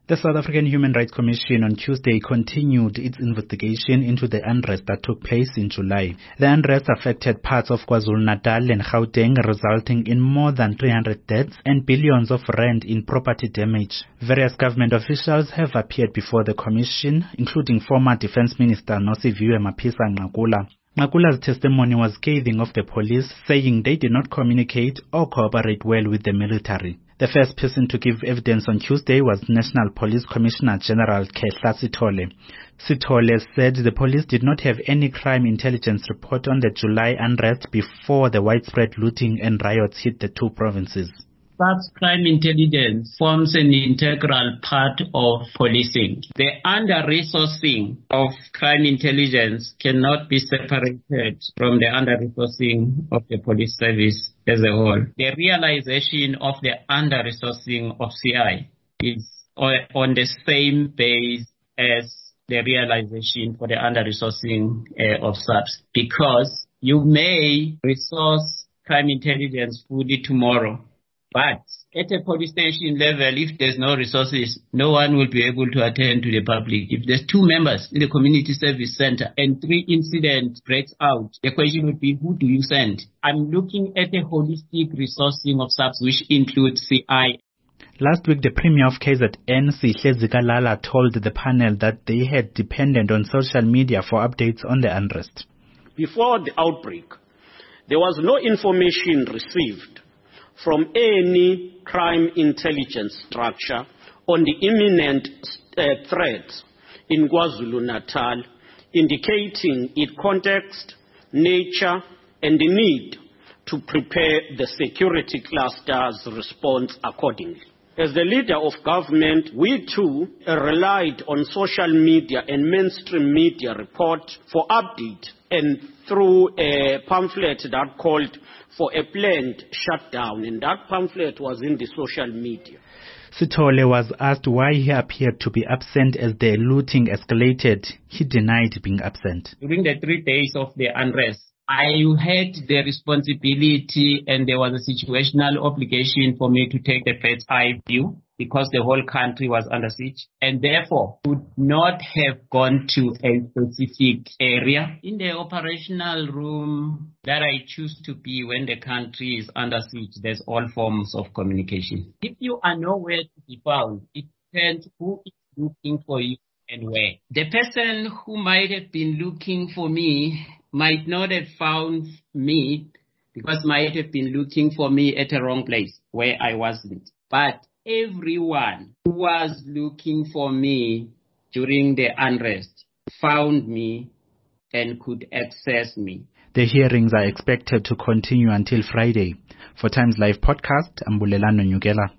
The South African Human Rights Commission on Tuesday continued its investigation into the unrest that took place in July. The unrest affected parts of KwaZulu-Natal and Gauteng, resulting in more than 300 deaths and billions of rand in property damage. Various government officials have appeared before the commission, including former Defence Minister Nosiviwe Mapisa-Nqakula. Nqakula's testimony was scathing of the police, saying they did not communicate or cooperate well with the military. The first person to give evidence on Tuesday was National Police Commissioner General Khehla Sithole. Sithole said the police did not have any crime intelligence report on the July unrest before the widespread looting and riots hit the two provinces. SAPS crime intelligence forms an integral part of policing. The under-resourcing of crime intelligence cannot be separated from the under-resourcing of the police service as a whole. The realization of the under-resourcing of CI is on the same base as the realization for the under-resourcing of SAPS, because you may resource crime intelligence fully tomorrow, but at a police station level, if there's no resources, no one will be able to attend to the public. If there's 2 members in the community service center and 3 incidents breaks out, the question would be, who do you send? I'm looking at a holistic resourcing of SAPS, which includes CI. Last week, the Premier of KZN, Sihle Zikalala, told the panel that they had depended on social media for updates on the unrest. Before the outbreak, there was no information received from any crime intelligence structure on the imminent threats in KwaZulu-Natal, indicating its context, nature, and the need to prepare the security cluster's response accordingly. As the leader of government, we too relied on social media and mainstream media report for update, and through a pamphlet that called for a planned shutdown, and that pamphlet was in the social media. Sithole was asked why he appeared to be absent as the looting escalated. He denied being absent. During the 3 days of the unrest, I had the responsibility and there was a situational obligation for me to take the bird's eye view because the whole country was under siege, and therefore would not have gone to a specific area. In the operational room that I choose to be when the country is under siege, there's all forms of communication. If you are nowhere to be found, it depends who is looking for you and where. The person who might have been looking for me might not have found me because might have been looking for me at a wrong place where I wasn't. But everyone who was looking for me during the unrest found me and could access me. The hearings are expected to continue until Friday. For Times Live podcast, I'm Bulelano Nyugela.